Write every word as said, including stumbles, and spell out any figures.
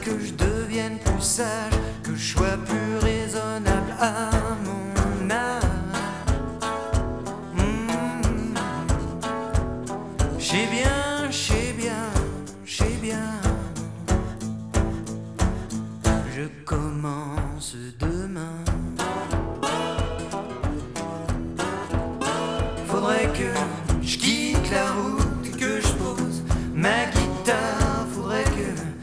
que je devienne plus sage, que je sois plus raisonnable à mon âge. Mmh. J'ai bien, j'ai bien, j'ai bien. Je commence demain. Faudrait que